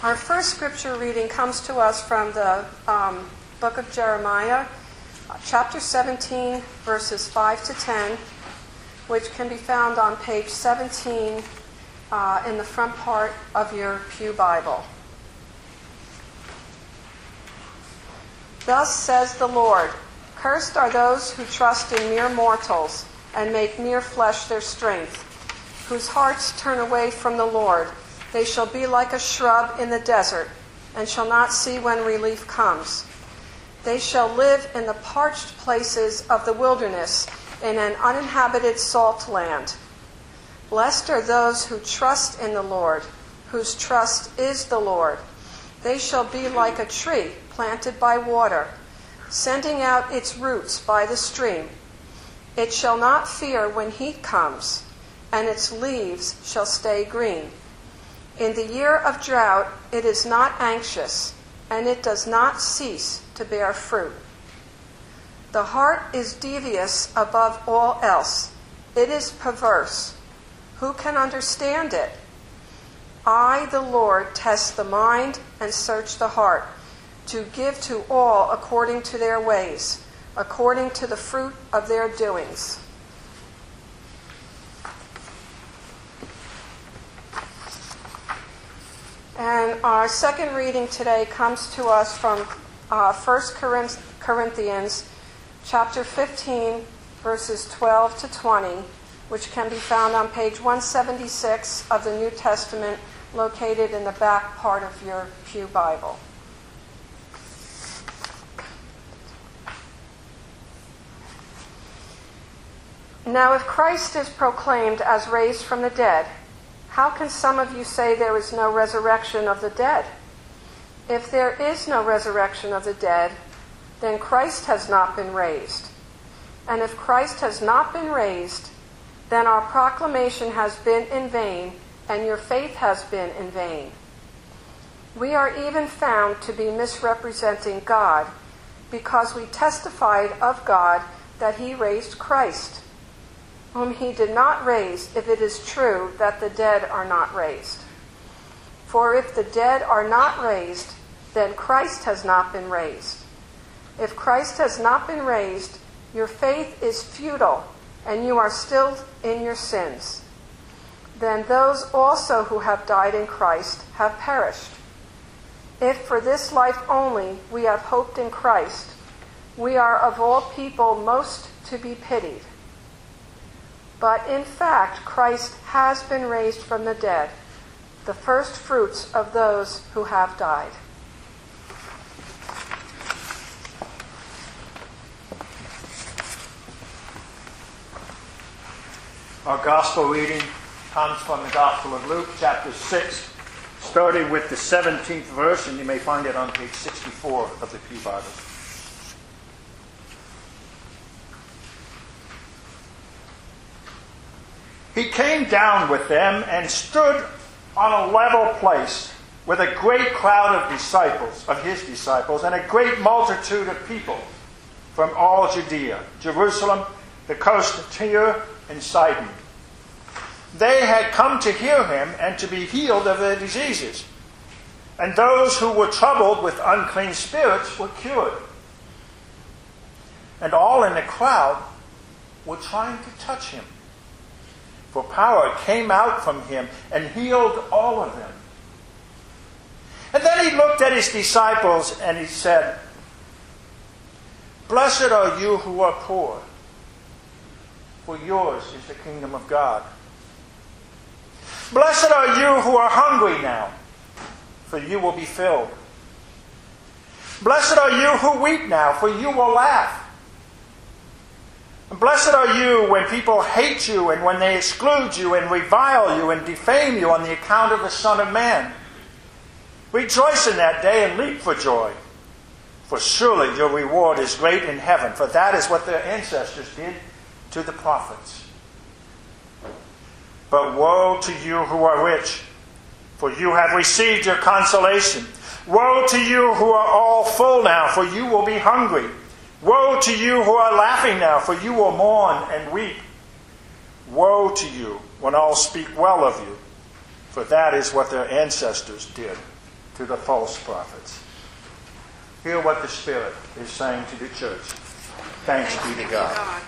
Our first scripture reading comes to us from the book of Jeremiah, chapter 17, verses 5 to 10, which can be found on page 17 in the front part of your Pew Bible. Thus says the Lord, "Cursed are those who trust in mere mortals and make mere flesh their strength, whose hearts turn away from the Lord. They shall be like a shrub in the desert, and shall not see when relief comes. They shall live in the parched places of the wilderness, in an uninhabited salt land. Blessed are those who trust in the Lord, whose trust is the Lord. They shall be like a tree planted by water, sending out its roots by the stream. It shall not fear when heat comes, and its leaves shall stay green. In the year of drought, it is not anxious, and it does not cease to bear fruit. The heart is devious above all else. It is perverse. Who can understand it? I, the Lord, test the mind and search the heart, to give to all according to their ways, according to the fruit of their doings." And our second reading today comes to us from 1 Corinthians chapter 15, verses 12 to 20, which can be found on page 176 of the New Testament, located in the back part of your Pew Bible. "Now if Christ is proclaimed as raised from the dead, how can some of you say there is no resurrection of the dead? If there is no resurrection of the dead, then Christ has not been raised. And if Christ has not been raised, then our proclamation has been in vain, and your faith has been in vain. We are even found to be misrepresenting God, because we testified of God that he raised Christ, whom he did not raise, if it is true that the dead are not raised. For if the dead are not raised, then Christ has not been raised. If Christ has not been raised, your faith is futile, and you are still in your sins. Then those also who have died in Christ have perished. If for this life only we have hoped in Christ, we are of all people most to be pitied. But in fact, Christ has been raised from the dead, the first fruits of those who have died." Our gospel reading comes from the Gospel of Luke, chapter 6, starting with the 17th verse, and you may find it on page 64 of the Pew Bible. "He came down with them and stood on a level place with a great crowd of his disciples, and a great multitude of people from all Judea, Jerusalem, the coast of Tyre and Sidon. They had come to hear him and to be healed of their diseases. And those who were troubled with unclean spirits were cured. And all in the crowd were trying to touch him, for power came out from him and healed all of them. And then he looked at his disciples and he said, 'Blessed are you who are poor, for yours is the kingdom of God. Blessed are you who are hungry now, for you will be filled. Blessed are you who weep now, for you will laugh. And blessed are you when people hate you and when they exclude you and revile you and defame you on the account of the Son of Man. Rejoice in that day and leap for joy, for surely your reward is great in heaven, for that is what their ancestors did to the prophets. But woe to you who are rich, for you have received your consolation. Woe to you who are all full now, for you will be hungry. Woe to you who are laughing now, for you will mourn and weep. Woe to you when all speak well of you, for that is what their ancestors did to the false prophets. Hear what the Spirit is saying to the church. Thanks be to God.